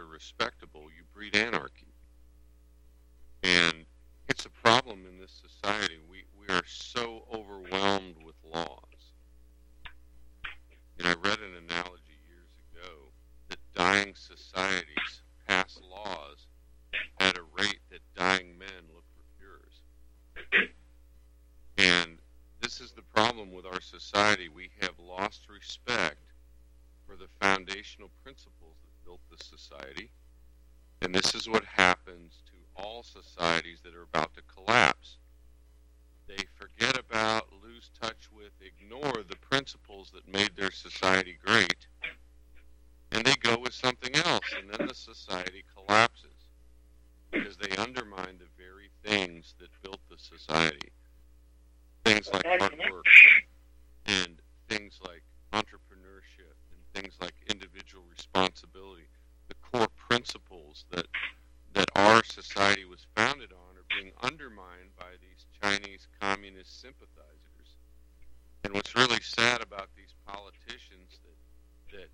are respectable, you breed anarchy. And it's a problem in this society. We are so overwhelmed with laws. And I read an analogy years ago that dying societies pass laws at a rate that dying men look for cures. And this is the problem with our society. We have lost respect for the foundational principles that built this society. And this is what happens to all societies that are about to collapse. They forget about, lose touch with, ignore the principles that made their society great, and they go with something else, and then the society collapses because they undermine the very things that built the society. Things like hard work, and things like entrepreneurship, and things like individual responsibility. The core principles that our society was founded on are being undermined by these Chinese communist sympathizers. And what's really sad about these politicians that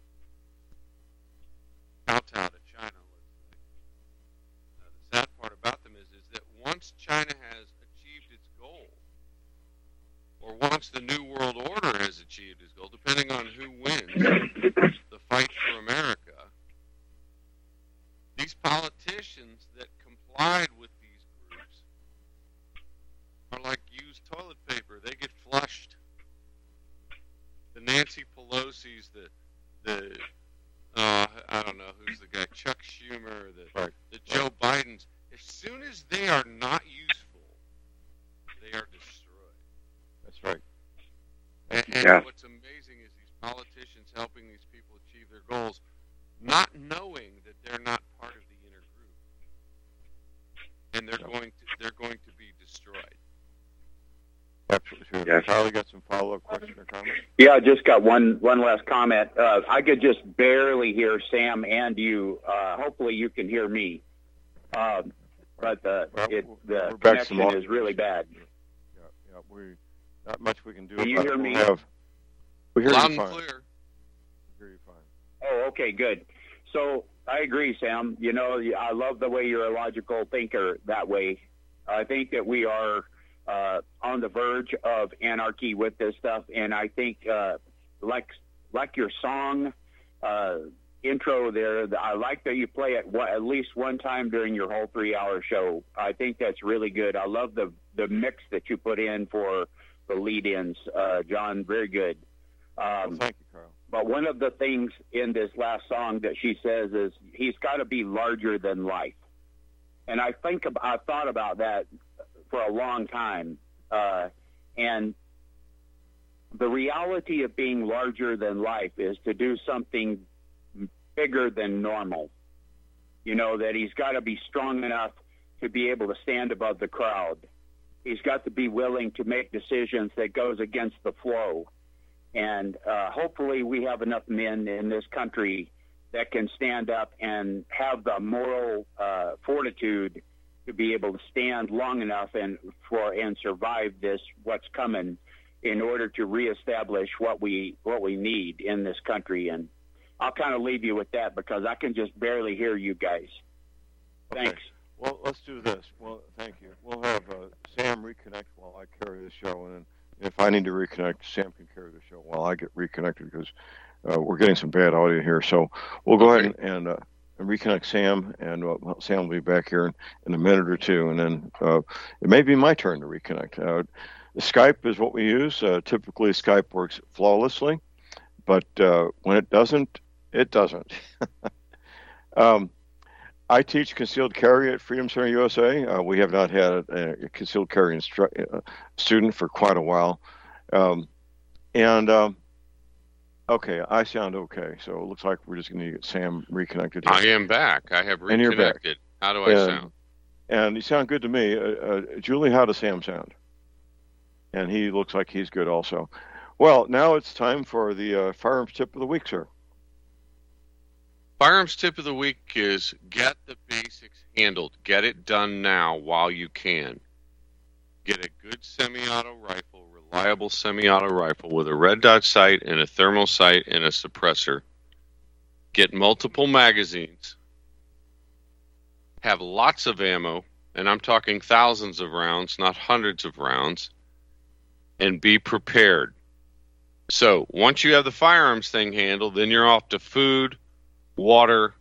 kowtow to China, let's say, the sad part about them is that once China has achieved its goal, or once the New World Order has achieved its goal, depending on who wins the fight for America, these politicians that complied with these groups are like used toilet paper. They get flushed. The Nancy Pelosi's, I don't know who's the guy, Chuck Schumer, the Joe Bidens. As soon as they are not useful, they are destroyed. That's right. And what's amazing is these politicians helping these people achieve their goals, not knowing that they're not part of the inner group, and they're going to be destroyed. Absolutely true. Yes. Charlie, got some follow-up question or comment? Yeah, I just got one last comment. I could just barely hear Sam and you. Hopefully, you can hear me. But the connection is really bad. Yeah. Not much we can do. Can you hear me? We hear Loud you and fine. clear. We hear you fine. Oh, okay, good. So I agree, Sam. You know, I love the way you're a logical thinker that way. I think that we are on the verge of anarchy with this stuff, and I think like your song intro there, I like that you play it at least one time during your whole 3-hour show. I think that's really good. I love the mix that you put in for the lead-ins, John. Very good. Thank you, Carl. But one of the things in this last song that she says is he's got to be larger than life. And I thought about that for a long time. And the reality of being larger than life is to do something bigger than normal. You know, that he's got to be strong enough to be able to stand above the crowd. He's got to be willing to make decisions that goes against the flow. And hopefully we have enough men in this country that can stand up and have the moral fortitude to be able to stand long enough and survive what's coming, in order to reestablish what we need in this country. And I'll kind of leave you with that because I can just barely hear you guys. Okay. Thanks. Well, let's do this. Well, thank you. We'll have Sam reconnect while I carry the show, and then if I need to reconnect, Sam can carry the show while I get reconnected, because we're getting some bad audio here. So we'll go ahead and reconnect Sam, and Sam will be back here in a minute or two, and then it may be my turn to reconnect. Skype is what we use. Typically, Skype works flawlessly, but when it doesn't, it doesn't. I teach concealed carry at Freedom Center USA. We have not had a concealed carry student for quite a while. Okay, I sound okay, so it looks like we're just going to get Sam reconnected here. I am back. I have reconnected. And you're back. How do I sound? And you sound good to me. Julie, how does Sam sound? And he looks like he's good also. Well, now it's time for the firearms tip of the week, sir. Firearms tip of the week is get the basics handled. Get it done now while you can. Get a good semi-auto rifle, reliable semi-auto rifle with a red dot sight and a thermal sight and a suppressor. Get multiple magazines. have lots of ammo, and I'm talking thousands of rounds, not hundreds of rounds, and be prepared. So once you have the firearms thing handled, then you're off to food, water,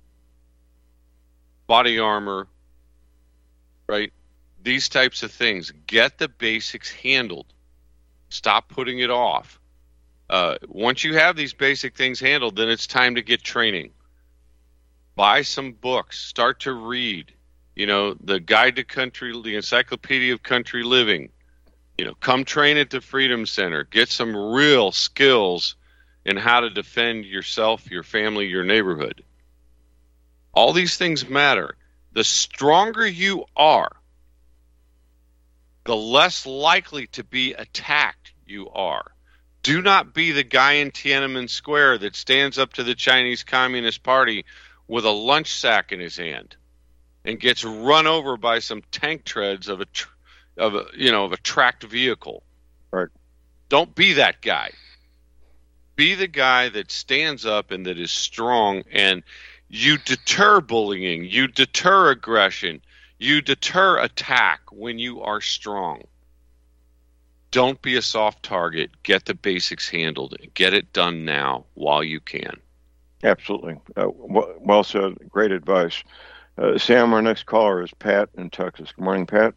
body armor, right? These types of things. Get the basics handled. Stop putting it off. Once you have these basic things handled, then it's time to get training. Buy some books. Start to read. The Guide to Country, the Encyclopedia of Country Living. Come train at the Freedom Center. Get some real skills in how to defend yourself, your family, your neighborhood. All these things matter. The stronger you are, the less likely to be attacked you are. Do not be the guy in Tiananmen Square that stands up to the Chinese Communist Party with a lunch sack in his hand and gets run over by some tank treads of a tracked vehicle. Right. Don't be that guy. Be the guy that stands up and that is strong, and you deter bullying, you deter aggression, you deter attack when you are strong. Don't be a soft target. Get the basics handled. Get it done now while you can. Absolutely. Well said. Great advice. Sam, our next caller is Pat in Texas. Good morning, Pat.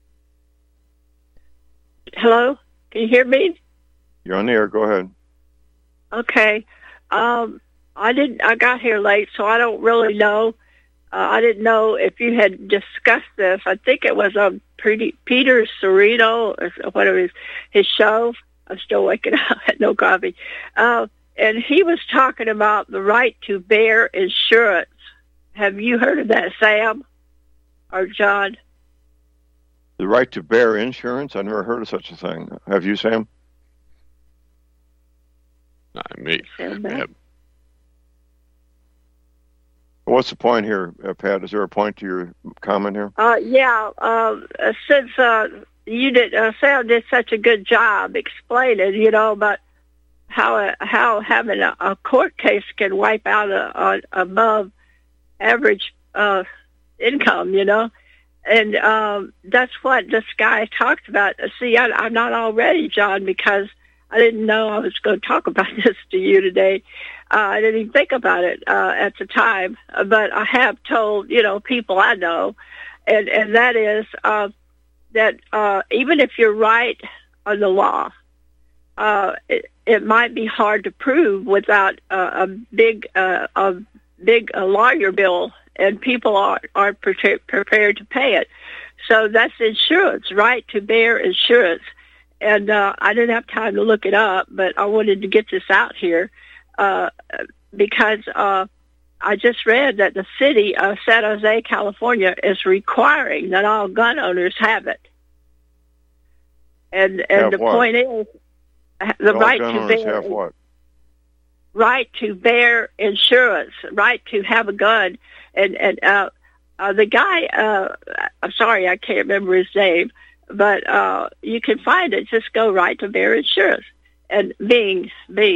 Hello? Can you hear me? You're on the air. Go ahead. Okay. I got here late, so I don't really know. I didn't know if you had discussed this. I think it was on Peter Cerrito, or whatever his show. I'm still waking up, had no coffee. And he was talking about the right to bear insurance. Have you heard of that, Sam or John? The right to bear insurance? I never heard of such a thing. Have you, Sam? What's the point here, Pat? Is there a point to your comment here? Since you did, Sam did such a good job explaining, about how having a court case can wipe out a above average income, and that's what this guy talked about. See, I'm not all ready, John, because I didn't know I was going to talk about this to you today. I didn't even think about it at the time, but I have told, people I know, and that is that even if you're right on the law, it might be hard to prove without a big lawyer bill, and people aren't prepared to pay it. So that's insurance, right to bear insurance. And I didn't have time to look it up, but I wanted to get this out here because I just read that the city of San Jose, California, is requiring that all gun owners have it. And the point is, the right to bear what? Right to bear insurance, right to have a gun, and the guy, I'm sorry, I can't remember his name. But you can find it. Just go right to bear insurance. And being.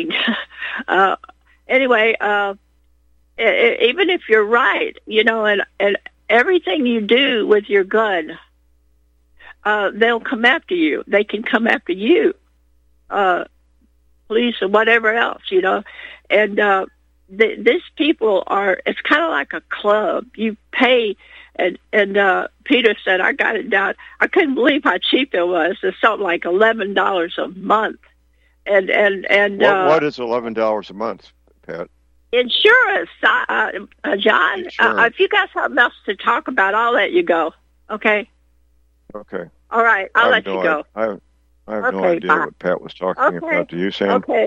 Anyway, even if you're right, and everything you do with your gun, they'll come after you. They can come after you, police or whatever else, And these people are, it's kind of like a club. You pay. And Peter said, I got it down. I couldn't believe how cheap it was. It's something like $11 a month. And what is $11 a month, Pat? Insurance, John. If you got something else to talk about, I'll let you go. Okay. Okay. All right, I'll let you go. I have no idea what Pat was talking about. Do you, Sam? Okay.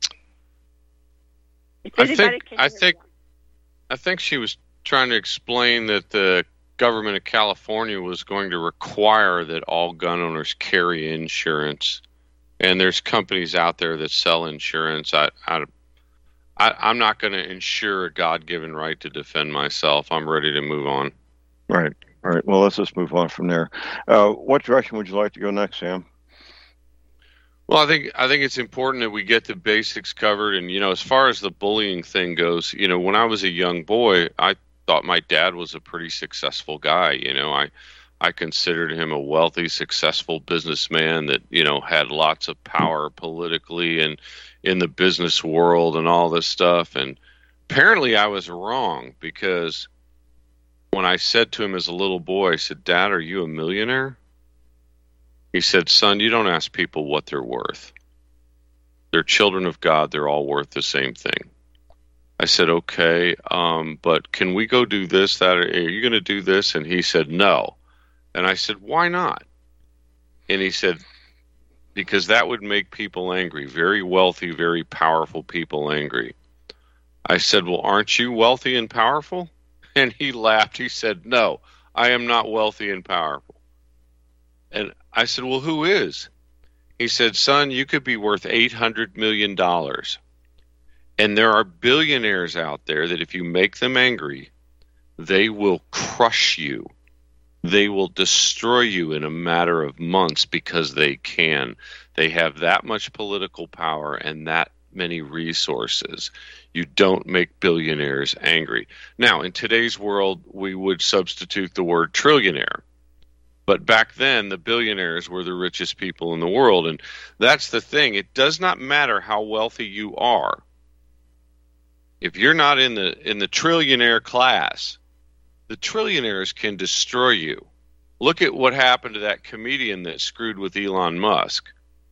I think she was trying to explain that the government of California was going to require that all gun owners carry insurance, and there's companies out there that sell insurance. I'm not going to insure a God-given right to defend myself. I'm ready to move on. Right. All right. Well, let's just move on from there. What direction would you like to go next, Sam? Well, I think it's important that we get the basics covered, and as far as the bullying thing goes, when I was a young boy, thought my dad was a pretty successful guy. I considered him a wealthy, successful businessman that, had lots of power politically and in the business world and all this stuff. And apparently I was wrong, because when I said to him as a little boy, I said, "Dad, are you a millionaire?" He said, "Son, you don't ask people what they're worth. They're children of God. They're all worth the same thing." I said, "Okay, but can we go do this, that, or are you going to do this?" And he said, "No." And I said, "Why not?" And he said, "Because that would make people angry, very wealthy, very powerful people angry." I said, "Well, aren't you wealthy and powerful?" And he laughed. He said, "No, I am not wealthy and powerful." And I said, "Well, who is?" He said, "Son, you could be worth $800 million. And there are billionaires out there that if you make them angry, they will crush you. They will destroy you in a matter of months because they can. They have that much political power and that many resources. You don't make billionaires angry." Now, in today's world, we would substitute the word trillionaire. But back then, the billionaires were the richest people in the world. And that's the thing. It does not matter how wealthy you are. If you're not in the trillionaire class, the trillionaires can destroy you. Look at what happened to that comedian that screwed with Elon Musk.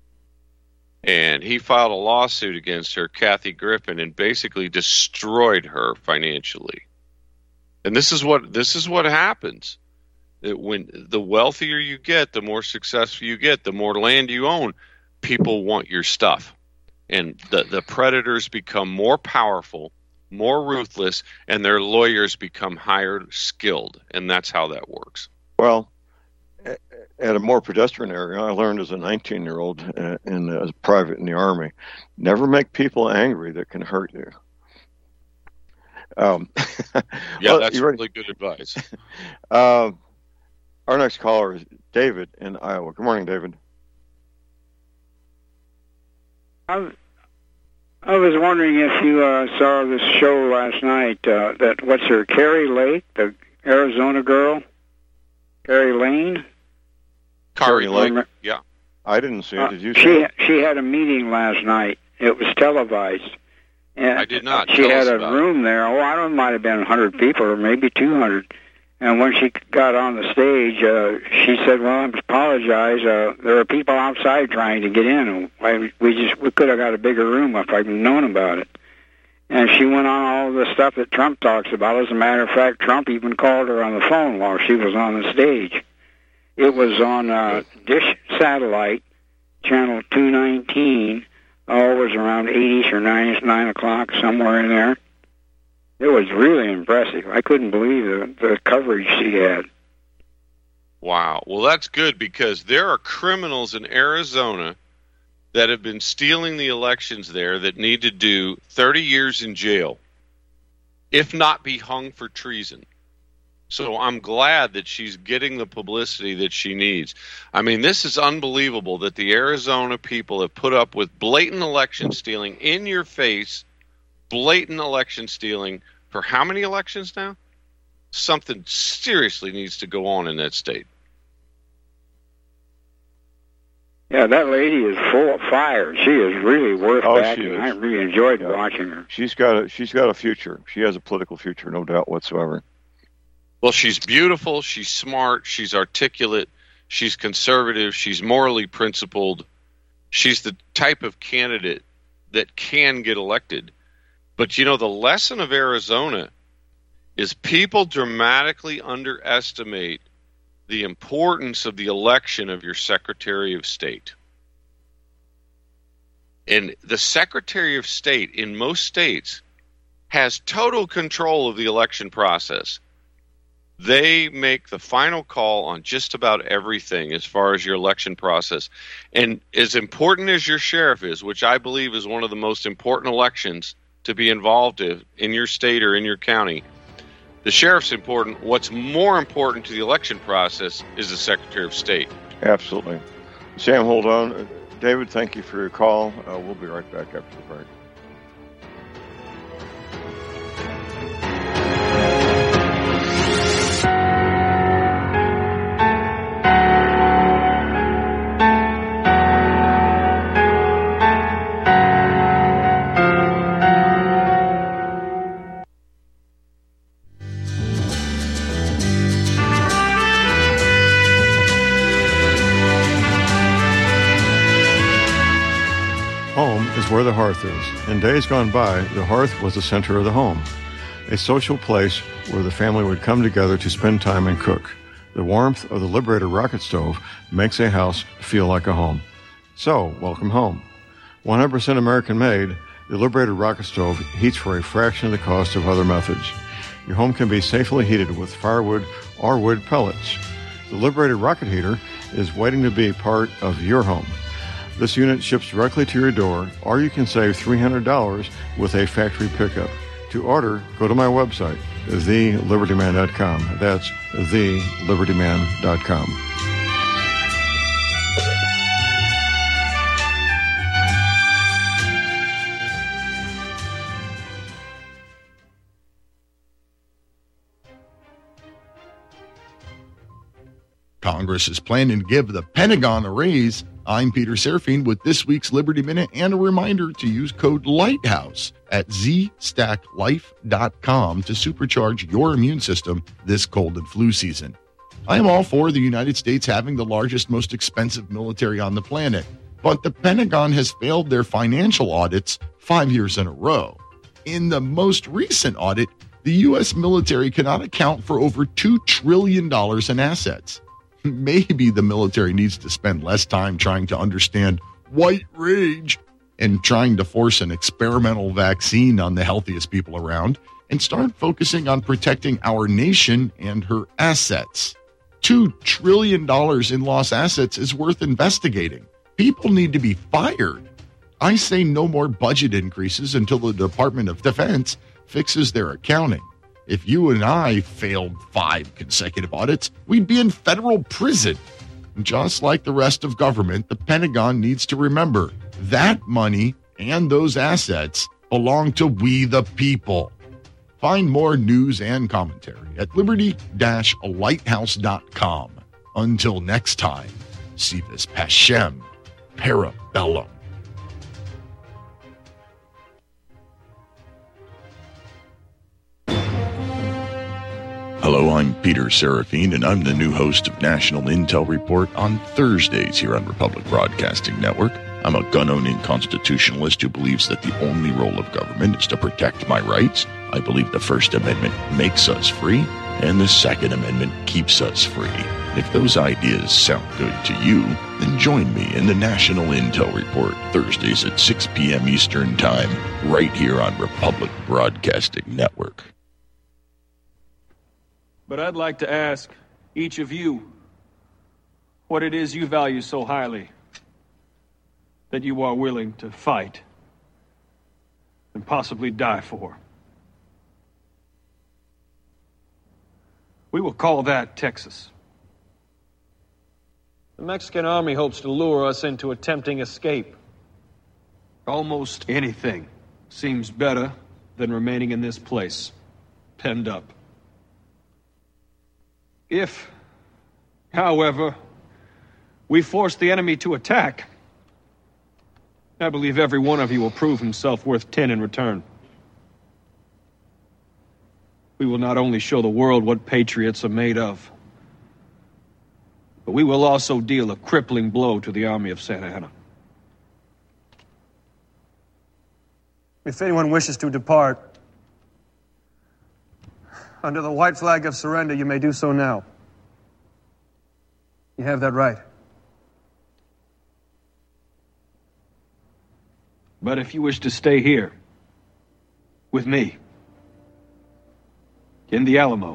And he filed a lawsuit against her, Kathy Griffin, and basically destroyed her financially. And this is what happens. When the wealthier you get, the more successful you get, the more land you own, people want your stuff. And the predators become more powerful, more ruthless, and their lawyers become higher skilled. And that's how that works. Well, at a more pedestrian area, I learned as a 19-year-old as a private in the Army, never make people angry that can hurt you. Yeah, that's really good advice. Our next caller is David in Iowa. Good morning, David. I was wondering if you saw this show last night, what's her, Carrie Lake, the Arizona girl? Carrie Lane? Carrie Lake, yeah. I didn't see it. Did you see it? She had a meeting last night. It was televised. And I did not. She had a room there. I don't know, it might have been 100 people or maybe 200. And when she got on the stage, she said, "Well, I apologize. There are people outside trying to get in. We could have got a bigger room if I'd known about it." And she went on all the stuff that Trump talks about. As a matter of fact, Trump even called her on the phone while she was on the stage. It was on Dish Satellite, channel 219. It was around 8ish or 9 o'clock, somewhere in there. It was really impressive. I couldn't believe the coverage she had. Wow. Well, that's good, because there are criminals in Arizona that have been stealing the elections there that need to do 30 years in jail, if not be hung for treason. So I'm glad that she's getting the publicity that she needs. I mean, this is unbelievable that the Arizona people have put up with blatant election stealing in your face, blatant election stealing for how many elections now? Something seriously needs to go on in that state. Yeah, that lady is full of fire. She is really worth backing. I really enjoyed watching her. She's got a future. She has a political future, no doubt whatsoever. Well, she's beautiful, she's smart, she's articulate, she's conservative, she's morally principled. She's the type of candidate that can get elected. But, the lesson of Arizona is people dramatically underestimate the importance of the election of your Secretary of State. And the Secretary of State in most states has total control of the election process. They make the final call on just about everything as far as your election process. And as important as your sheriff is, which I believe is one of the most important elections to be involved in your state or in your county, the sheriff's important. What's more important to the election process is the Secretary of State. Absolutely. Sam, hold on. David, thank you for your call. We'll be right back after the break. where the hearth is. In days gone by, the hearth was the center of the home, a social place where the family would come together to spend time and cook. The warmth of the Liberator rocket stove makes a house feel like a home. So, welcome home. 100% American-made, the Liberator rocket stove heats for a fraction of the cost of other methods. Your home can be safely heated with firewood or wood pellets. The Liberator rocket heater is waiting to be part of your home. This unit ships directly to your door, or you can save $300 with a factory pickup. To order, go to my website, thelibertyman.com. That's thelibertyman.com. Congress is planning to give the Pentagon a raise. I'm Peter Serafine with this week's Liberty Minute and a reminder to use code LIGHTHOUSE at zstacklife.com to supercharge your immune system this cold and flu season. I am all for the United States having the largest, most expensive military on the planet, but the Pentagon has failed their financial audits 5 years in a row. In the most recent audit, the U.S. military cannot account for over $2 trillion in assets. Maybe the military needs to spend less time trying to understand white rage and trying to force an experimental vaccine on the healthiest people around and start focusing on protecting our nation and her assets. $2 trillion in lost assets is worth investigating. People need to be fired. I say no more budget increases until the Department of Defense fixes their accounting. If you and I failed 5 consecutive audits, we'd be in federal prison. Just like the rest of government, the Pentagon needs to remember that money and those assets belong to we the people. Find more news and commentary at liberty-lighthouse.com. Until next time, Civis Pacem Parabellum. Hello, I'm Peter Serafine, and I'm the new host of National Intel Report on Thursdays here on Republic Broadcasting Network. I'm a gun-owning constitutionalist who believes that the only role of government is to protect my rights. I believe the First Amendment makes us free, and the Second Amendment keeps us free. If those ideas sound good to you, then join me in the National Intel Report, Thursdays at 6 p.m. Eastern Time, right here on Republic Broadcasting Network. But I'd like to ask each of you what it is you value so highly that you are willing to fight and possibly die for. We will call that Texas. The Mexican army hopes to lure us into a tempting escape. Almost anything seems better than remaining in this place, penned up. If, however, we force the enemy to attack, I believe every one of you will prove himself worth 10 in return. We will not only show the world what patriots are made of, but we will also deal a crippling blow to the army of Santa Anna. If anyone wishes to depart, under the white flag of surrender, you may do so now. You have that right. But if you wish to stay here, with me, in the Alamo,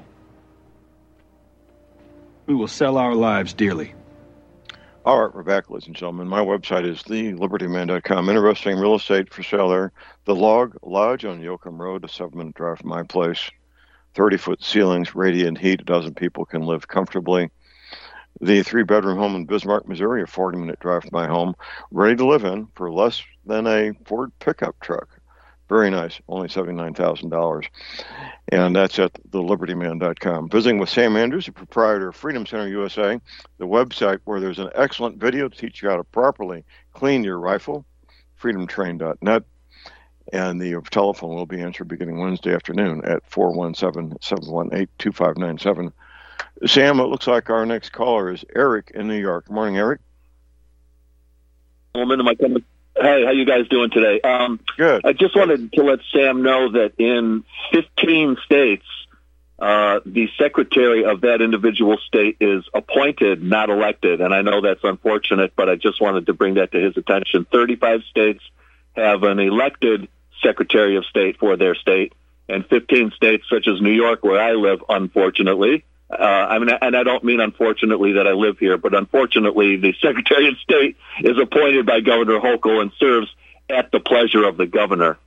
we will sell our lives dearly. All right, we're back, ladies and gentlemen. My website is thelibertyman.com. Interesting real estate for sale there. The Log Lodge on Yoakum Road, a 7-minute drive from my place. 30-foot ceilings, radiant heat. A dozen people can live comfortably. The 3-bedroom home in Bismarck, Missouri, a 40-minute drive from my home, ready to live in for less than a Ford pickup truck. Very nice, only $79,000. And that's at thelibertyman.com. Visiting with Sam Andrews, the proprietor of Freedom Center USA, the website where there's an excellent video to teach you how to properly clean your rifle, freedomtrain.net. And the telephone will be answered beginning Wednesday afternoon at 417-718-2597. Sam, it looks like our next caller is Eric in New York. Good morning, Eric. Am Hey, how you guys doing today? Good. I just wanted to let Sam know that in 15 states, the secretary of that individual state is appointed, not elected. And I know that's unfortunate, but I just wanted to bring that to his attention. 35 states have an elected secretary of state for their state, and 15 states, such as New York, where I live, unfortunately, and I don't mean unfortunately that I live here, but unfortunately the Secretary of State is appointed by Governor Hochul and serves at the pleasure of the governor.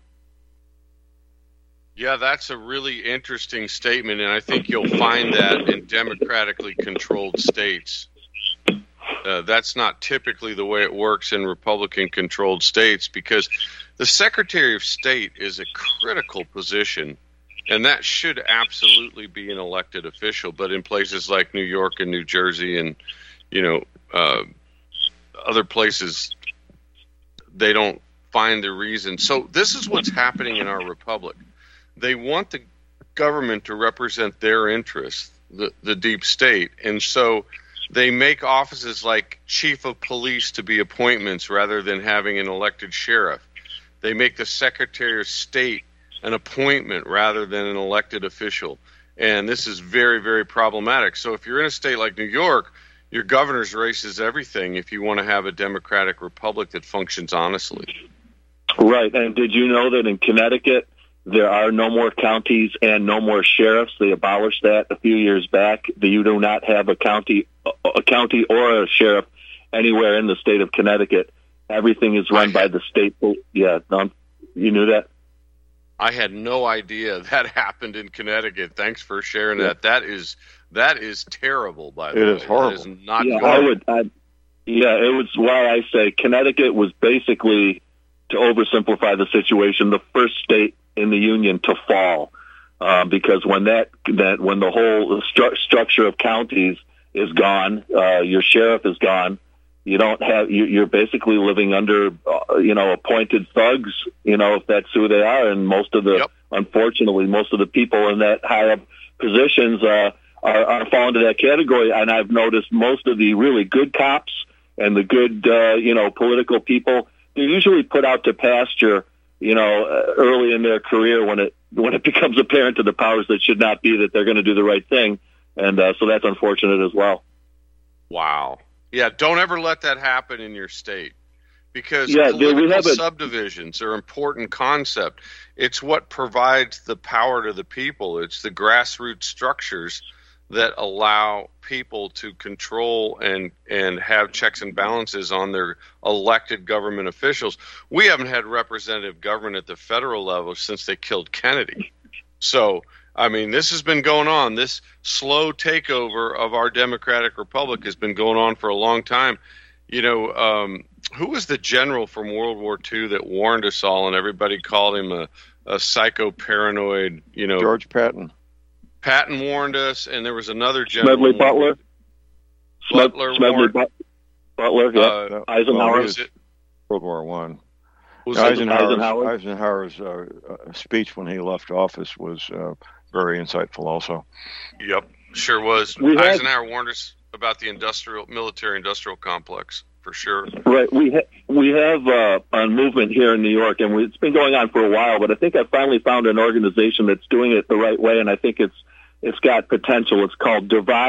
Yeah, that's a really interesting statement, and I think you'll find that in democratically controlled states. That's not typically the way it works in Republican-controlled states, because the Secretary of State is a critical position, and that should absolutely be an elected official. But in places like New York and New Jersey and, other places, they don't find the reason. So this is what's happening in our republic. They want the government to represent their interests, the deep state, and so they make offices like chief of police to be appointments rather than having an elected sheriff. They make the Secretary of State an appointment rather than an elected official. And this is very, very problematic. So if you're in a state like New York, your governor's race is everything if you want to have a democratic republic that functions honestly. Right. And did you know that in Connecticut, there are no more counties and no more sheriffs? They abolished that a few years back. You do not have a county or a sheriff anywhere in the state of Connecticut. Everything is run by the state. Yeah, you knew that? I had no idea that happened in Connecticut. Thanks for sharing that. That is terrible, by the way. It is horrible. That is not good. It was why I say Connecticut was basically, to oversimplify the situation, the first state in the union to fall, because when when the whole structure of counties is gone, your sheriff is gone. You don't have. You're basically living under, appointed thugs. If that's who they are, and unfortunately, most of the people in that high up positions are fall into that category. And I've noticed most of the really good cops and the good, political people, they're usually put out to pasture, early in their career when it becomes apparent to the powers that should not be that they're going to do the right thing. And so that's unfortunate as well. Wow. Yeah, don't ever let that happen in your state, because political subdivisions are an important concept. It's what provides the power to the people. It's the grassroots structures that allow people to control and have checks and balances on their elected government officials. We haven't had representative government at the federal level since they killed Kennedy. So, this has been going on. This slow takeover of our democratic republic has been going on for a long time. Who was the general from World War II that warned us all, and everybody called him a psycho-paranoid, George Patton. Patton warned us, and there was another general. Smedley Butler. Butler, yeah. Eisenhower. World War One. Eisenhower's speech when he left office was very insightful also. Yep, sure was. Eisenhower warned us about the military-industrial complex, for sure. Right. We have a movement here in New York, and it's been going on for a while, but I think I finally found an organization that's doing it the right way, and I think it's got potential. It's called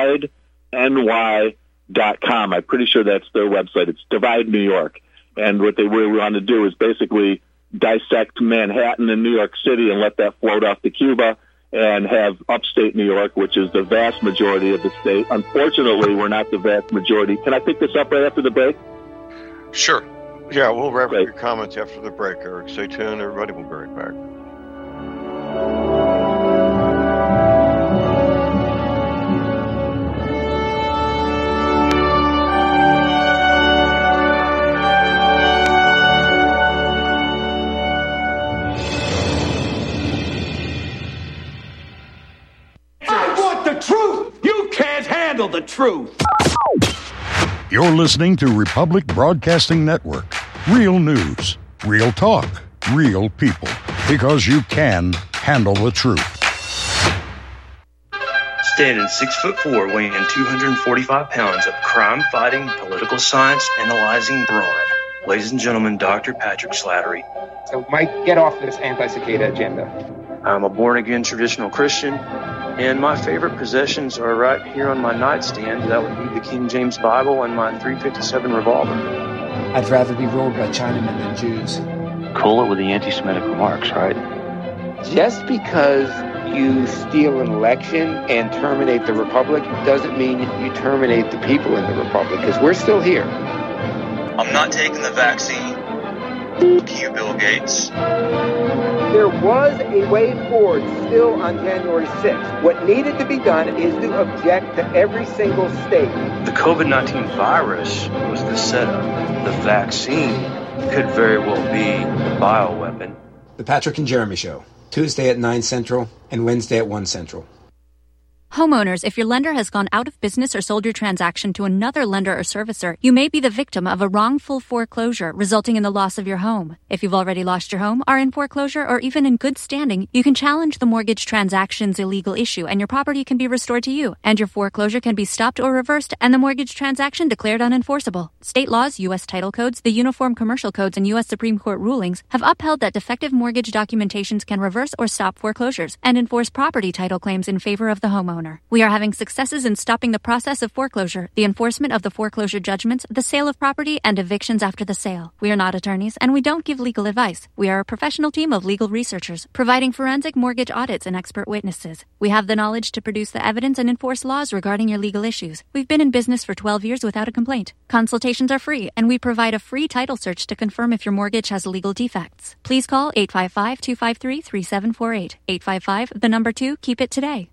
DivideNY.com. I'm pretty sure that's their website. It's Divide New York. And what they really want to do is basically dissect Manhattan and New York City and let that float off to Cuba, and have upstate New York, which is the vast majority of the state. Unfortunately, we're not the vast majority. Can I pick this up right after the break? Sure. Yeah, we'll wrap up your comments after the break, Eric. Stay tuned, everybody. We'll be right back. The truth. You're listening to Republic Broadcasting Network. Real news, real talk, real people. Because you can handle the truth. Standing 6'4", weighing 245 pounds of crime-fighting, political science analyzing brawn. Ladies and gentlemen, Dr. Patrick Slattery. So, Mike, get off this anti-cicada agenda. I'm a born-again traditional Christian, and my favorite possessions are right here on my nightstand. That would be the King James Bible and my .357 revolver. I'd rather be ruled by Chinamen than Jews. Cool it with the anti-Semitic remarks, right? Just because you steal an election and terminate the Republic doesn't mean you terminate the people in the Republic, because we're still here. I'm not taking the vaccine. F*** you, Bill Gates. There was a way forward still on January 6th. What needed to be done is to object to every single state. The COVID-19 virus was the setup. The vaccine could very well be the bioweapon. The Patrick and Jeremy Show, Tuesday at 9 Central and Wednesday at 1 Central. Homeowners, if your lender has gone out of business or sold your transaction to another lender or servicer, you may be the victim of a wrongful foreclosure, resulting in the loss of your home. If you've already lost your home, are in foreclosure, or even in good standing, you can challenge the mortgage transaction's illegal issue, and your property can be restored to you, and your foreclosure can be stopped or reversed, and the mortgage transaction declared unenforceable. State laws, U.S. title codes, the Uniform Commercial Codes, and U.S. Supreme Court rulings have upheld that defective mortgage documentations can reverse or stop foreclosures and enforce property title claims in favor of the homeowner. We are having successes in stopping the process of foreclosure, the enforcement of the foreclosure judgments, the sale of property, and evictions after the sale. We are not attorneys, and we don't give legal advice. We are a professional team of legal researchers, providing forensic mortgage audits and expert witnesses. We have the knowledge to produce the evidence and enforce laws regarding your legal issues. We've been in business for 12 years without a complaint. Consultations are free, and we provide a free title search to confirm if your mortgage has legal defects. Please call 855-253-3748. 855, 2, keep it today.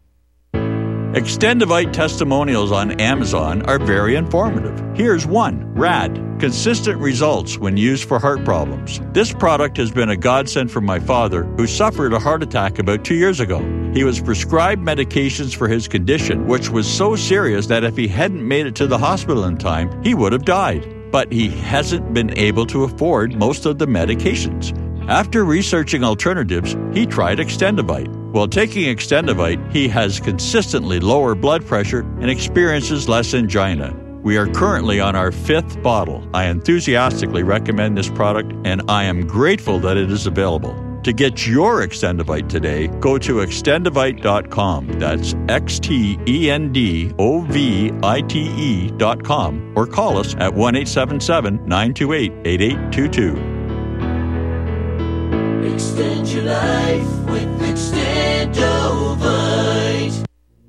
Extendivite testimonials on Amazon are very informative. Here's one, RAD, consistent results when used for heart problems. This product has been a godsend for my father, who suffered a heart attack about 2 years ago. He was prescribed medications for his condition, which was so serious that if he hadn't made it to the hospital in time, he would have died. But he hasn't been able to afford most of the medications. After researching alternatives, he tried Extendivite. While taking Extendivite, he has consistently lower blood pressure and experiences less angina. We are currently on our 5th bottle. I enthusiastically recommend this product, and I am grateful that it is available. To get your Extendivite today, go to extendivite.com. That's XTENDOVITE.com, or call us at 1-877-928-8822. Extend your life with Extendovite.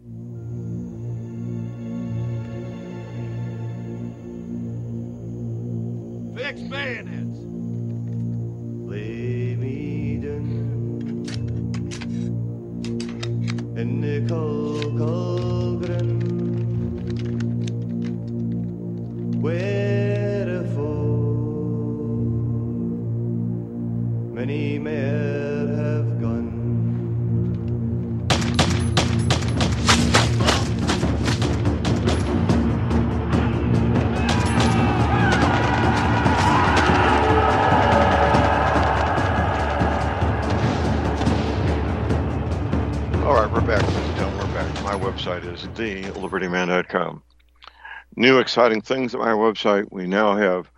Fix bayonets. Lay me down in the cold, cold ground, wherefore many men have gone. All right, we're back. We're back. My website is thelibertyman.com. New exciting things at my website. We now have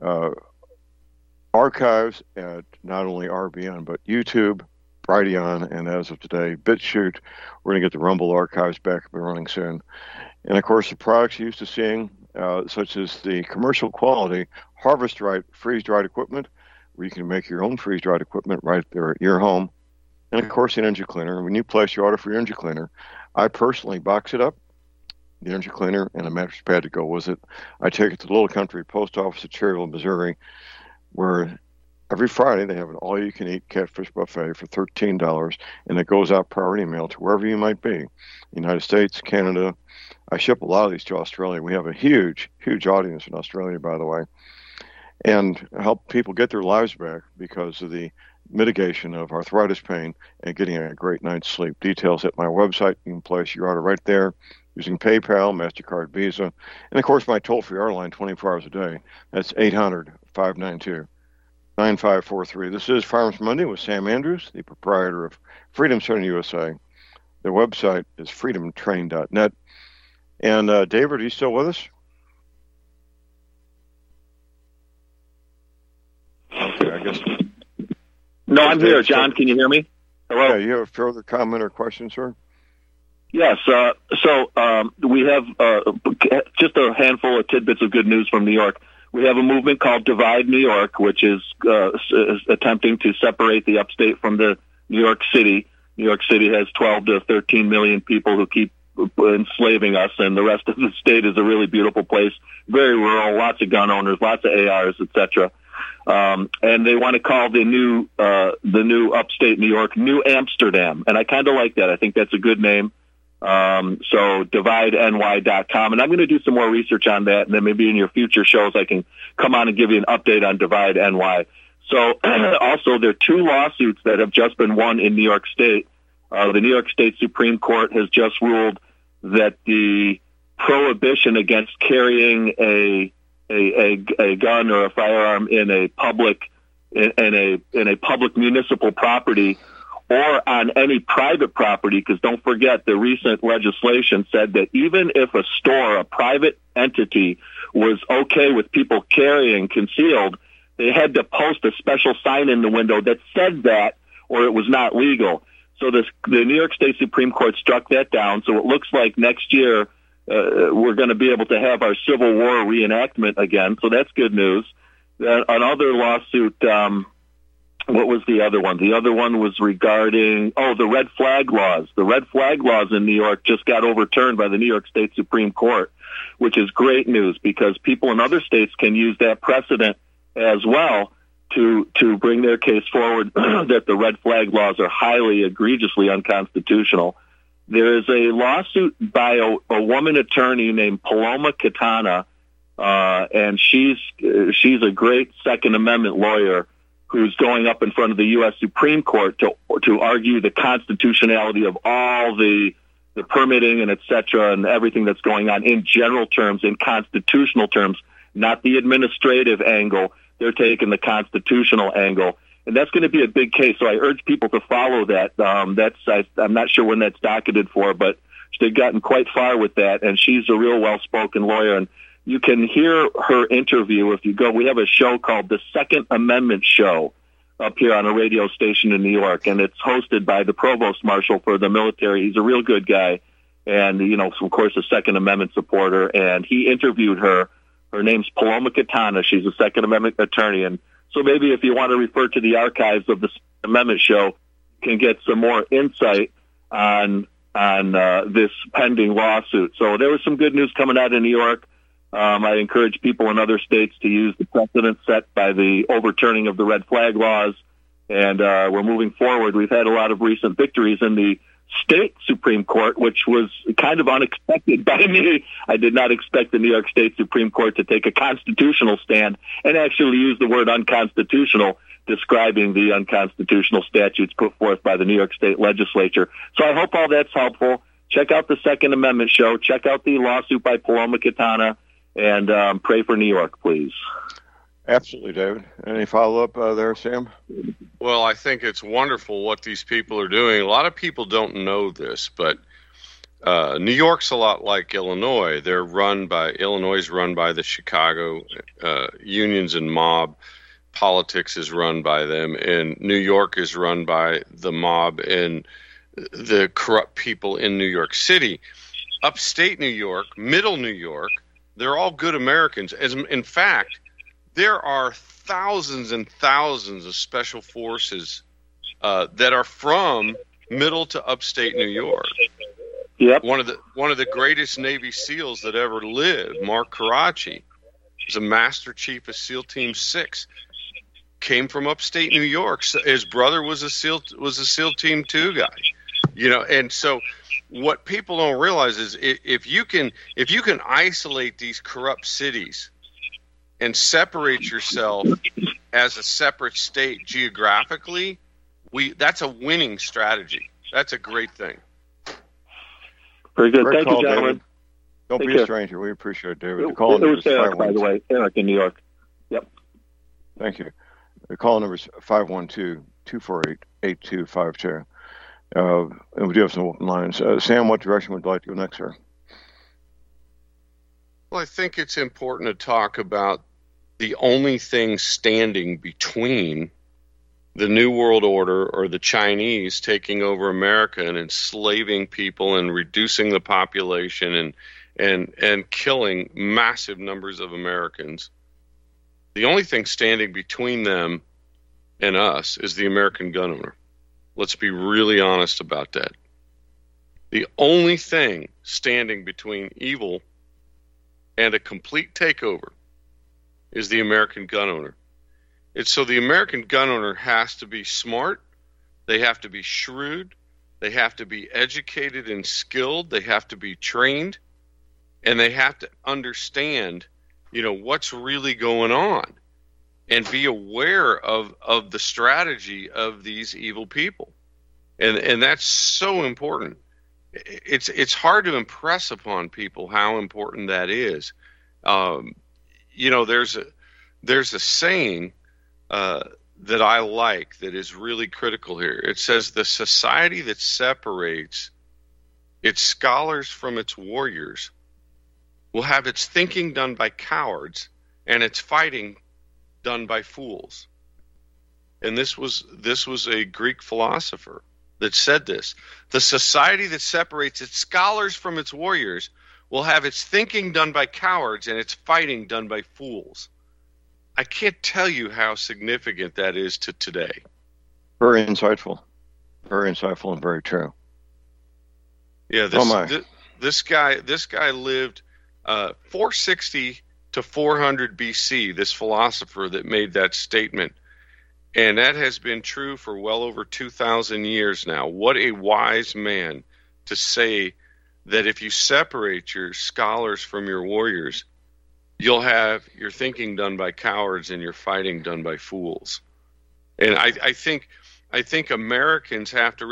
archives at not only RBN, but YouTube, Brighteon, and as of today, BitChute. We're going to get the Rumble archives back up and running soon. And, of course, the products you're used to seeing, such as the commercial quality Harvest Right freeze-dried equipment, where you can make your own freeze-dried equipment right there at your home. And, of course, the energy cleaner. When you place your order for your energy cleaner, I personally box it up, the energy cleaner, and a mattress pad to go with it. I take it to the Little Country Post Office at Cherryville, Missouri, where every Friday they have an all-you-can-eat catfish buffet for $13, and it goes out priority mail to wherever you might be, United States, Canada. I ship a lot of these to Australia. We have a huge, huge audience in Australia, by the way, and help people get their lives back because of the mitigation of arthritis pain and getting a great night's sleep. Details at my website. You can place your order right there using PayPal, MasterCard, Visa, and, of course, my toll-free line 24 hours a day. That's 800-592-9543. This is Farmers Monday with Sam Andrews, the proprietor of Freedom Center USA. The website is freedomtrain.net. And, David, are you still with us? guess. No, I'm here. John, can you hear me? Hello? Yeah, you have a further comment or question, sir? Yes. We have just a handful of tidbits of good news from New York. We have a movement called Divide New York, which is attempting to separate the upstate from the New York City. New York City has 12 to 13 million people who keep enslaving us, and the rest of the state is a really beautiful place, very rural, lots of gun owners, lots of ARs, etc. And they want to call the new upstate New York New Amsterdam, and I kind of like that. I think that's a good name. So divideny.com, and I'm going to do some more research on that, and then maybe in your future shows I can come on and give you an update on Divide NY. So also there are 2 lawsuits that have just been won in New York State. The New York State Supreme Court has just ruled that the prohibition against carrying a gun or a firearm in a public municipal property or on any private property, because don't forget the recent legislation said that even if a store, a private entity, was okay with people carrying concealed, they had to post a special sign in the window that said that, or it was not legal. So the New York State Supreme Court struck that down. So it looks like next year we're going to be able to have our Civil War reenactment again. So that's good news. Another lawsuit. What was the other one? The other one was regarding, the red flag laws. The red flag laws in New York just got overturned by the New York State Supreme Court, which is great news because people in other states can use that precedent as well to bring their case forward that the red flag laws are highly egregiously unconstitutional. There is a lawsuit by a woman attorney named Paloma Katana, and she's a great Second Amendment lawyer who's going up in front of the U.S. Supreme Court to argue the constitutionality of all the permitting and et cetera and everything that's going on in general terms, in constitutional terms, not the administrative angle. They're taking the constitutional angle. And that's going to be a big case. So I urge people to follow that. I'm not sure when that's docketed for, but they've gotten quite far with that. And she's a real well-spoken lawyer. And you can hear her interview if you go. We have a show called The Second Amendment Show up here on a radio station in New York, and it's hosted by the provost marshal for the military. He's a real good guy, and, of course, a Second Amendment supporter. And he interviewed her. Her name's Paloma Katana. She's a Second Amendment attorney. And so maybe if you want to refer to the archives of the Second Amendment Show, you can get some more insight on this pending lawsuit. So there was some good news coming out of New York. I encourage people in other states to use the precedent set by the overturning of the red flag laws, and we're moving forward. We've had a lot of recent victories in the state Supreme Court, which was kind of unexpected by me. I did not expect the New York State Supreme Court to take a constitutional stand and actually use the word unconstitutional, describing the unconstitutional statutes put forth by the New York State Legislature. So I hope all that's helpful. Check out the Second Amendment Show. Check out the lawsuit by Paloma Katana. And pray for New York, please. Absolutely, David. Any follow-up there, Sam? Well, I think it's wonderful what these people are doing. A lot of people don't know this, but New York's a lot like Illinois. Illinois is run by the Chicago unions and mob. Politics is run by them, and New York is run by the mob and the corrupt people in New York City. Upstate New York, middle New York, they're all good Americans. In fact, there are thousands and thousands of special forces that are from middle to upstate New York. Yep. One of the greatest Navy SEALs that ever lived, Mark Karachi, was a Master Chief of SEAL Team 6. Came from upstate New York. So his brother was a SEAL Team 2 guy. And so what people don't realize is if you can isolate these corrupt cities and separate yourself as a separate state geographically, that's a winning strategy. That's a great thing. Very good. Great Thank call, you, gentlemen. David. Don't Take be care. a stranger. We appreciate it, David. The It call number was is Eric, by the way. Eric in New York. Yep. Thank you. The call number is 512-248-8252. And we do have some open lines. Sam, what direction would you like to go next, sir? Well, I think it's important to talk about the only thing standing between the New World Order or the Chinese taking over America and enslaving people and reducing the population and killing massive numbers of Americans. The only thing standing between them and us is the American gun owner. Let's be really honest about that. The only thing standing between evil and a complete takeover is the American gun owner. So the American gun owner has to be smart, they have to be shrewd, they have to be educated and skilled, they have to be trained, and they have to understand, what's really going on and be aware of the strategy of these evil people. And that's so important. It's hard to impress upon people how important that is. There's a saying that I like that is really critical here. It says the society that separates its scholars from its warriors will have its thinking done by cowards and its fighting done by fools. And this was a Greek philosopher that said this. The society that separates its scholars from its warriors will have its thinking done by cowards and its fighting done by fools. I can't tell you how significant that is to today. Very insightful and very true. Yeah, this guy lived 460 to 400 BC, this philosopher that made that statement. And that has been true for well over 2,000 years now. What a wise man to say that if you separate your scholars from your warriors, you'll have your thinking done by cowards and your fighting done by fools. And I think American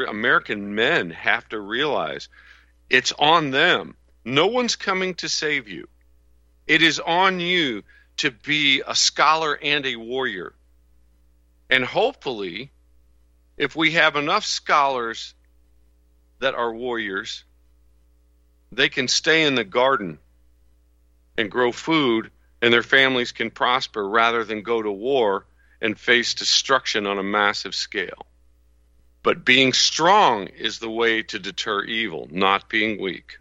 men have to realize it's on them. No one's coming to save you. It is on you to be a scholar and a warrior. And hopefully, if we have enough scholars that are warriors, they can stay in the garden and grow food, and their families can prosper rather than go to war and face destruction on a massive scale. But being strong is the way to deter evil, not being weak.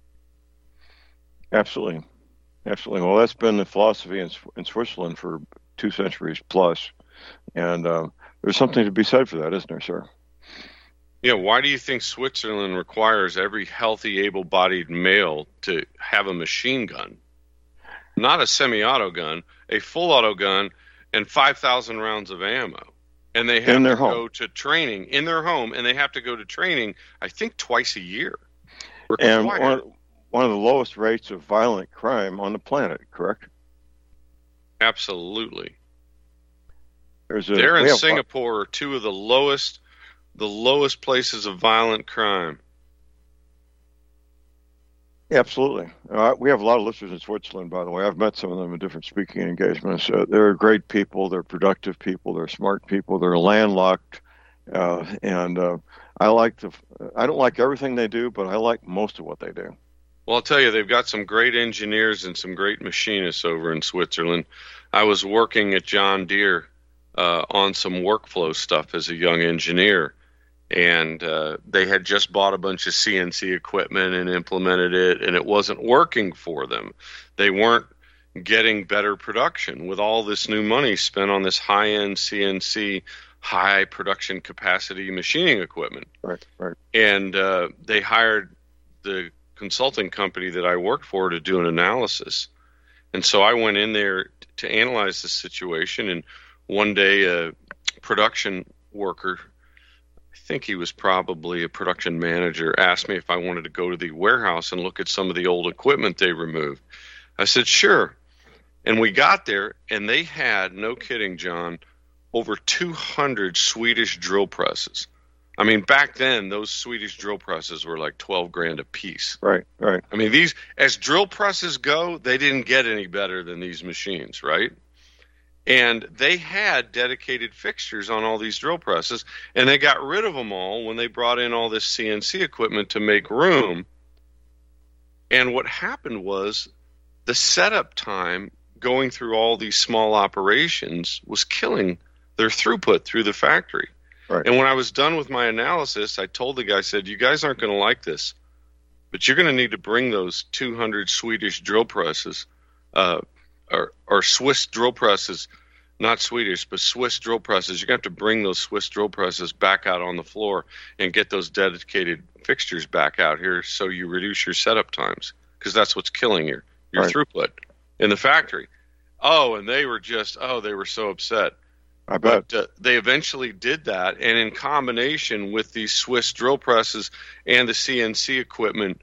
Absolutely. Well, that's been the philosophy in Switzerland for 2 centuries plus. And there's something to be said for that, isn't there, sir? Yeah, why do you think Switzerland requires every healthy, able-bodied male to have a machine gun? Not a semi-auto gun, a full auto gun, and 5,000 rounds of ammo. And they have to go to training in their home, and they have to go to training, I think, twice a year. And one of the lowest rates of violent crime on the planet, correct? Absolutely. There in Singapore are two of the lowest places of violent crime. Yeah, absolutely. We have a lot of listeners in Switzerland, by the way. I've met some of them in different speaking engagements. They're great people. They're productive people. They're smart people. They're landlocked. And I don't like everything they do, but I like most of what they do. Well, I'll tell you, they've got some great engineers and some great machinists over in Switzerland. I was working at John Deere on some workflow stuff as a young engineer. And they had just bought a bunch of CNC equipment and implemented it, and it wasn't working for them. They weren't getting better production with all this new money spent on this high-end CNC, high production capacity machining equipment. Right. And they hired the consulting company that I worked for to do an analysis. And so I went in there to analyze the situation, and one day a production worker, I think he was probably a production manager, asked me if I wanted to go to the warehouse and look at some of the old equipment they removed. I said, sure. And we got there, and they had, no kidding, John, over 200 Swedish drill presses. I mean, back then, those Swedish drill presses were like $12,000 a piece. Right. I mean, these, as drill presses go, they didn't get any better than these machines, right? And they had dedicated fixtures on all these drill presses, and they got rid of them all when they brought in all this CNC equipment to make room. And what happened was the setup time going through all these small operations was killing their throughput through the factory. Right. And when I was done with my analysis, I told the guy, I said, you guys aren't going to like this, but you're going to need to bring those 200 Swedish drill presses, or Swiss drill presses, not Swedish, but Swiss drill presses. You're going to have to bring those Swiss drill presses back out on the floor and get those dedicated fixtures back out here so you reduce your setup times, because that's what's killing your Right. throughput in the factory. Oh, and they were so upset. I bet. But they eventually did that, and in combination with these Swiss drill presses and the CNC equipment,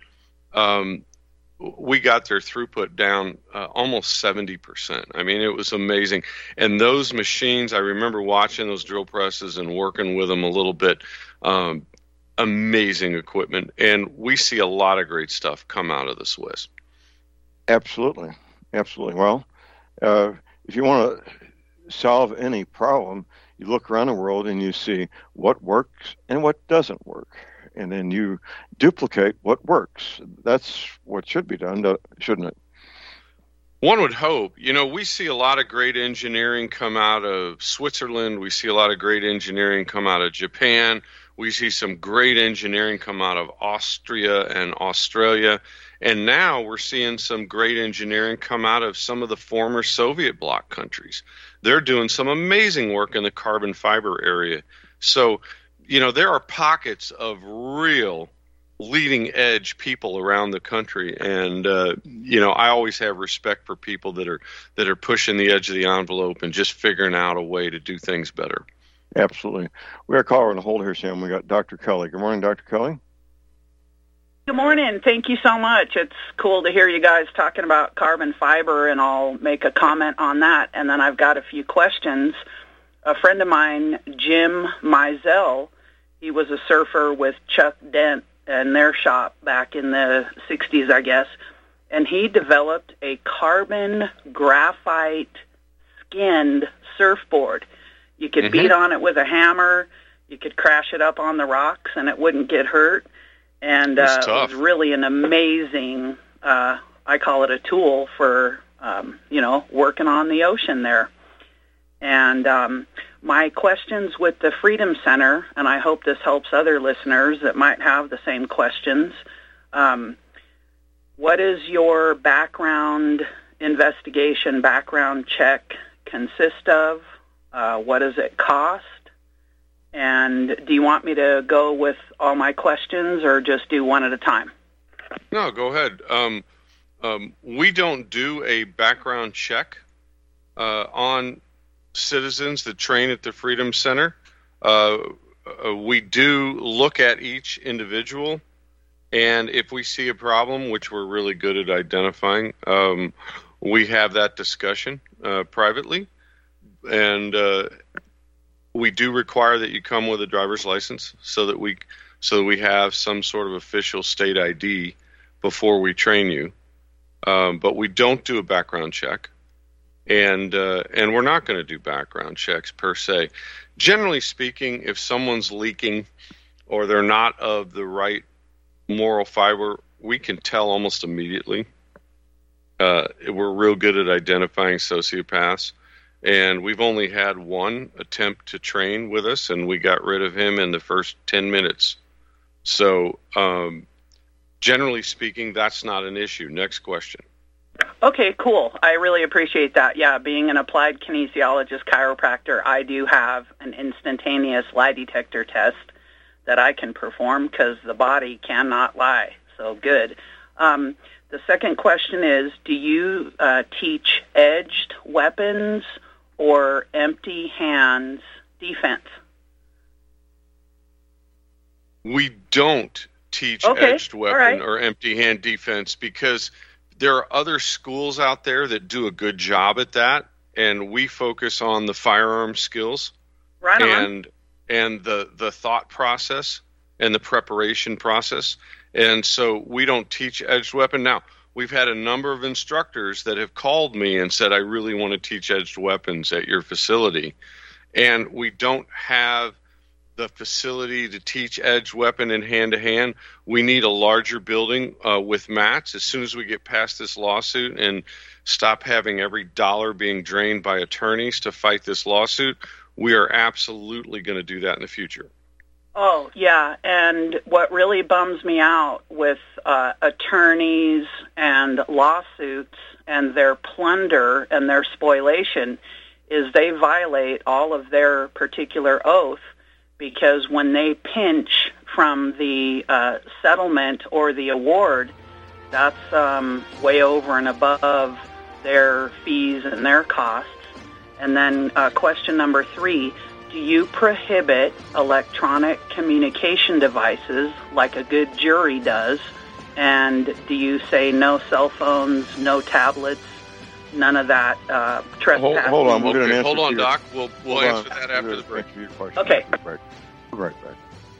we got their throughput down almost 70%. I mean, it was amazing. And those machines, I remember watching those drill presses and working with them a little bit. Amazing equipment, and we see a lot of great stuff come out of the Swiss. Absolutely. Well, if you want to solve any problem, you look around the world and you see what works and what doesn't work, and then you duplicate what works. That's what should be done, shouldn't it? One would hope. We see a lot of great engineering come out of Switzerland. We see a lot of great engineering come out of Japan. We see some great engineering come out of Austria and Australia. And now we're seeing some great engineering come out of some of the former Soviet bloc countries. They're doing some amazing work in the carbon fiber area. So, there are pockets of real leading edge people around the country. And, I always have respect for people that are pushing the edge of the envelope and just figuring out a way to do things better. Absolutely. We got a caller on the hold here, Sam. We got Dr. Kelly. Good morning, Dr. Kelly. Good morning. Thank you so much. It's cool to hear you guys talking about carbon fiber, and I'll make a comment on that. And then I've got a few questions. A friend of mine, Jim Mizell, he was a surfer with Chuck Dent and their shop back in the 60s, I guess, and he developed a carbon graphite skinned surfboard. You could beat on it with a hammer. You could crash it up on the rocks, and it wouldn't get hurt. And it was really an amazing, I call it a tool for, working on the ocean there. And my questions with the Freedom Center, and I hope this helps other listeners that might have the same questions. What is your background investigation, background check consist of? What does it cost? And do you want me to go with all my questions or just do one at a time? No, go ahead. We don't do a background check on citizens that train at the Freedom Center. We do look at each individual, and if we see a problem, which we're really good at identifying, we have that discussion privately. And we do require that you come with a driver's license so that we have some sort of official state ID before we train you. But we don't do a background check, and we're not going to do background checks per se. Generally speaking, if someone's leaking or they're not of the right moral fiber, we can tell almost immediately. We're real good at identifying sociopaths. And we've only had one attempt to train with us, and we got rid of him in the first 10 minutes. So, generally speaking, that's not an issue. Next question. Okay, cool. I really appreciate that. Yeah, being an applied kinesiologist, chiropractor, I do have an instantaneous lie detector test that I can perform because the body cannot lie. So good. The second question is, do you teach edged weapons or empty hands defense? We don't teach edged weapon or empty hand defense because there are other schools out there that do a good job at that, and we focus on the firearm skills and the thought process and the preparation process. And so we don't teach edged weapon. Now, we've had a number of instructors that have called me and said, I really want to teach edged weapons at your facility. And we don't have the facility to teach edge weapon and hand-to-hand. We need a larger building with mats. As soon as we get past this lawsuit and stop having every dollar being drained by attorneys to fight this lawsuit, we are absolutely going to do that in the future. Oh, yeah, and what really bums me out with attorneys and lawsuits and their plunder and their spoliation is they violate all of their particular oath, because when they pinch from the settlement or the award, that's way over and above their fees and their costs. And then question number 3, do you prohibit electronic communication devices like a good jury does? And do you say no cell phones, no tablets, none of that trespassing? Hold on, we're going to answer. Hold on, Doc. We'll answer that after the break. Okay. Right back.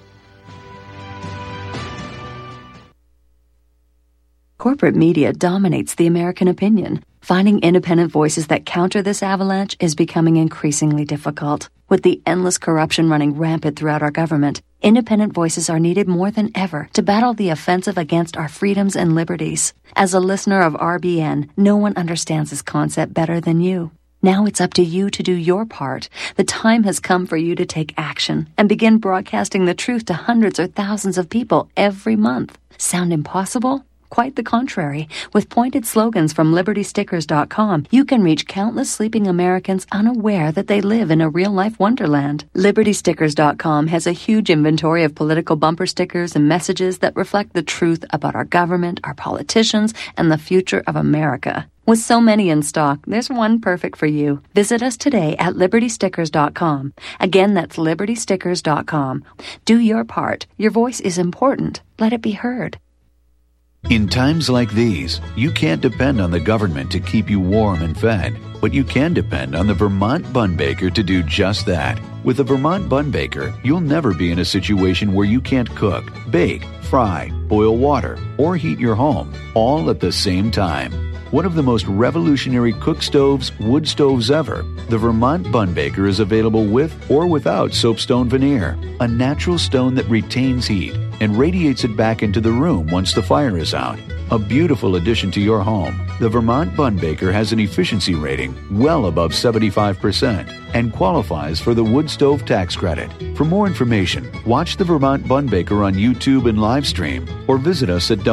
Corporate media dominates the American opinion. Finding independent voices that counter this avalanche is becoming increasingly difficult. With the endless corruption running rampant throughout our government, independent voices are needed more than ever to battle the offensive against our freedoms and liberties. As a listener of RBN, no one understands this concept better than you. Now it's up to you to do your part. The time has come for you to take action and begin broadcasting the truth to hundreds or thousands of people every month. Sound impossible? Quite the contrary. With pointed slogans from LibertyStickers.com, you can reach countless sleeping Americans unaware that they live in a real-life wonderland. LibertyStickers.com has a huge inventory of political bumper stickers and messages that reflect the truth about our government, our politicians, and the future of America. With so many in stock, there's one perfect for you. Visit us today at LibertyStickers.com. Again, that's LibertyStickers.com. Do your part. Your voice is important. Let it be heard. In times like these, you can't depend on the government to keep you warm and fed, but you can depend on the Vermont Bun Baker to do just that. With the Vermont Bun Baker, you'll never be in a situation where you can't cook, bake, fry, boil water, or heat your home, all at the same time. One of the most revolutionary cook stoves, wood stoves ever, the Vermont Bun Baker is available with or without soapstone veneer, a natural stone that retains heat and radiates it back into the room once the fire is out. A beautiful addition to your home, the Vermont Bun Baker has an efficiency rating well above 75% and qualifies for the wood stove tax credit. For more information, watch the Vermont Bun Baker on YouTube and live stream, or visit us at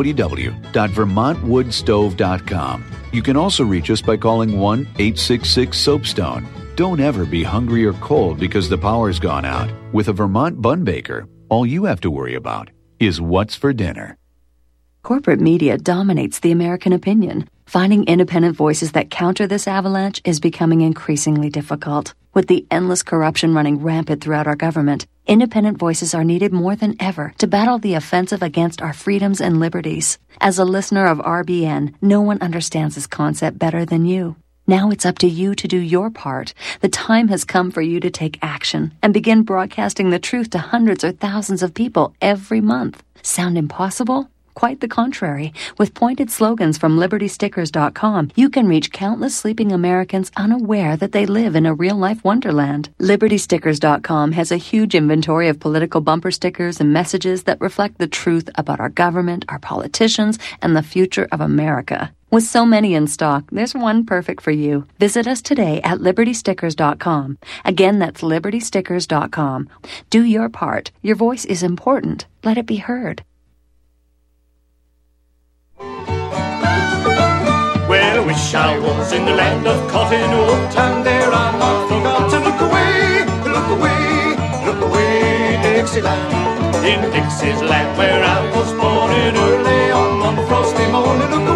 www.vermontwoodstove.com. You can also reach us by calling 1-866-SOAPSTONE. Don't ever be hungry or cold because the power's gone out. With a Vermont Bun Baker, all you have to worry about is what's for dinner. Corporate media dominates the American opinion. Finding independent voices that counter this avalanche is becoming increasingly difficult. With the endless corruption running rampant throughout our government, independent voices are needed more than ever to battle the offensive against our freedoms and liberties. As a listener of RBN, no one understands this concept better than you. Now it's up to you to do your part. The time has come for you to take action and begin broadcasting the truth to hundreds or thousands of people every month. Sound impossible? Quite the contrary. With pointed slogans from LibertyStickers.com, you can reach countless sleeping Americans unaware that they live in a real-life wonderland. LibertyStickers.com has a huge inventory of political bumper stickers and messages that reflect the truth about our government, our politicians, and the future of America. With so many in stock, there's one perfect for you. Visit us today at LibertyStickers.com. Again, that's LibertyStickers.com. Do your part. Your voice is important. Let it be heard. Well, I wish I was in the land of Cottonwood, and there I not forgot to look away, Dixieland. In Dixie's land where I was born in early on one frosty morning. Look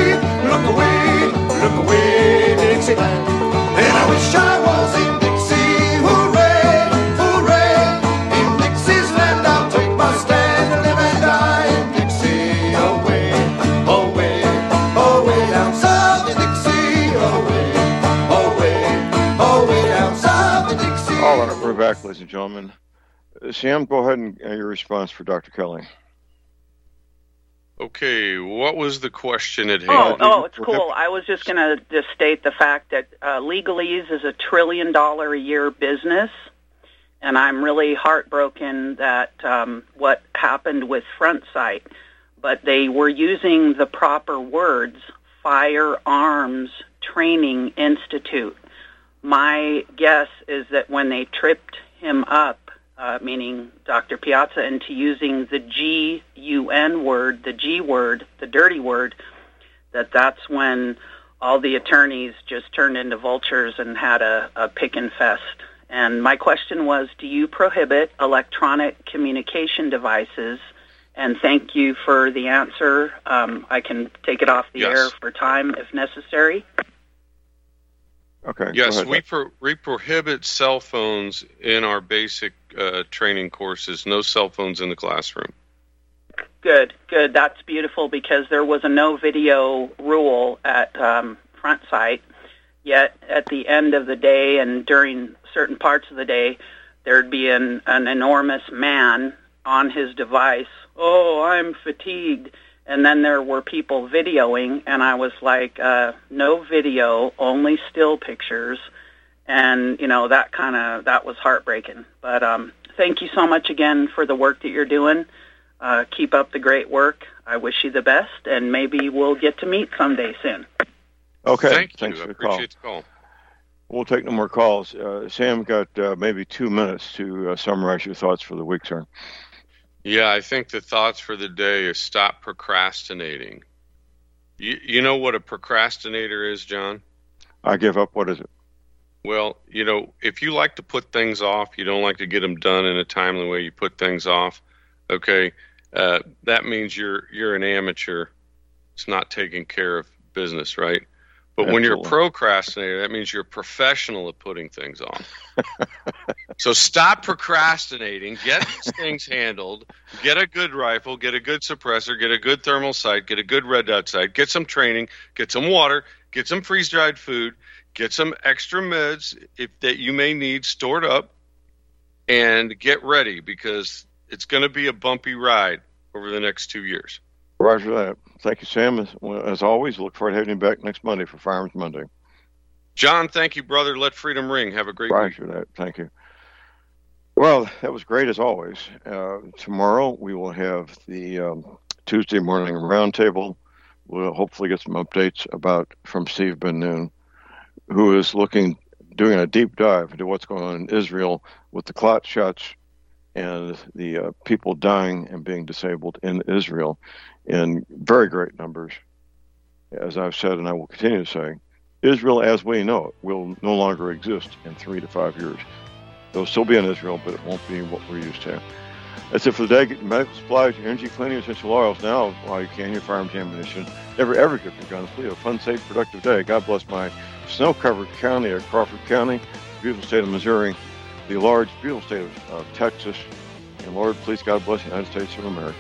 away, Dixieland. And I wish I was in Dixie, hooray, hooray. In Dixie's land I'll take my stand and live and die in Dixie. Away, away, away down south in Dixie. Away, away, away down south in Dixie. All right, we're back, ladies and gentlemen. Sam, go ahead and your response for Dr. Kelly. Okay, what was the question at hand? Oh, it's cool. I was just going to state the fact that legalese is $1 trillion a year business, And I'm really heartbroken that what happened with Front Sight, but they were using the proper words, Firearms Training Institute. My guess is that when they tripped him up, meaning Dr. Piazza, into using the G-U-N word, the G word, the dirty word, that's when all the attorneys just turned into vultures and had a pick and fest. And my question was, do you prohibit electronic communication devices? And thank you for the answer. I can take it off the air for time if necessary. Okay. Yes, we prohibit cell phones in our basic training courses. No cell phones in the classroom. Good. That's beautiful, because there was a no video rule at Front Sight. Yet at the end of the day and during certain parts of the day, there'd be an enormous man on his device. Oh, I'm fatigued. And then there were people videoing, and I was like, no video, only still pictures. And, that was heartbreaking. But thank you so much again for the work that you're doing. Keep up the great work. I wish you the best, and maybe we'll get to meet someday soon. Okay. Thanks for the call. Appreciate the call. We'll take no more calls. Sam, got maybe 2 minutes to summarize your thoughts for the week, sir. Yeah, I think the thoughts for the day is stop procrastinating. You know what a procrastinator is, John? I give up. What is it? Well, if you like to put things off, you don't like to get them done in a timely way, you put things off, okay, that means you're an amateur. It's not taking care of business, right? But when you're a procrastinator, that means you're a professional at putting things off. So stop procrastinating. Get these things handled. Get a good rifle. Get a good suppressor. Get a good thermal sight. Get a good red dot sight. Get some training. Get some water. Get some freeze-dried food. Get some extra meds that you may need stored up. And get ready, because it's going to be a bumpy ride over the next 2 years. Roger that. Thank you, Sam. As always, look forward to having you back next Monday for Firearms Monday. John, thank you, brother. Let freedom ring. Have a great week. Roger that. Thank you. Well, that was great as always. Tomorrow we will have the Tuesday morning roundtable. We'll hopefully get some updates from Steve Ben-Nun, who is doing a deep dive into what's going on in Israel with the clot shots and the people dying and being disabled in Israel in very great numbers. As I've said, and I will continue to say, Israel as we know it will no longer exist in 3 to 5 years. There'll still be in Israel, but it won't be what we're used to. That's it for the day. Get medical supplies, energy, cleaning, essential oils now while you can. Your firearms ammunition. Never ever get your guns. Please have a fun, safe, productive day. God bless my snow-covered county of Crawford County, beautiful state of Missouri, the large, beautiful state of Texas. And Lord, please, God bless the United States of America.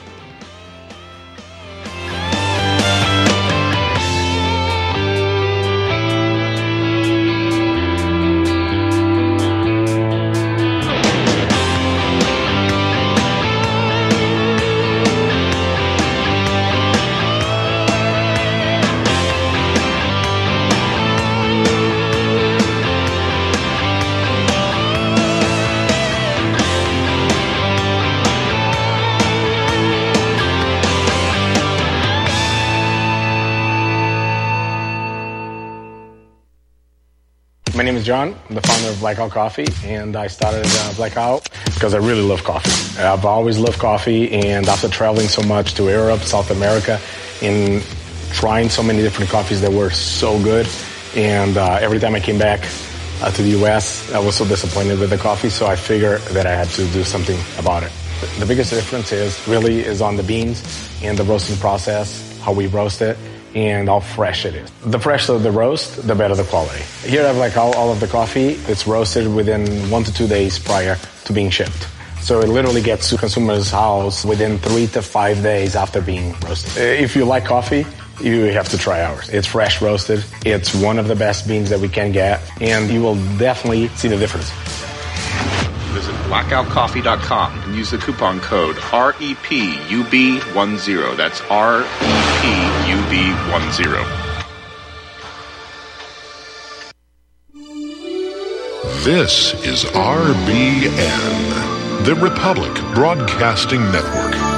My name is John. I'm the founder of Blackout Coffee, and I started Blackout because I really love coffee. I've always loved coffee, and after traveling so much to Europe, South America, and trying so many different coffees that were so good, and every time I came back to the U.S., I was so disappointed with the coffee, so I figured that I had to do something about it. The biggest difference is on the beans and the roasting process, how we roast it, and how fresh it is. The fresher the roast, the better the quality. Here I have all of the coffee. It's roasted within 1 to 2 days prior to being shipped. So it literally gets to consumer's house within 3 to 5 days after being roasted. If you like coffee, you have to try ours. It's fresh roasted. It's one of the best beans that we can get, and you will definitely see the difference. Visit blackoutcoffee.com and use the coupon code REPUB10. That's REPUB10. This is RBN, the Republic Broadcasting Network.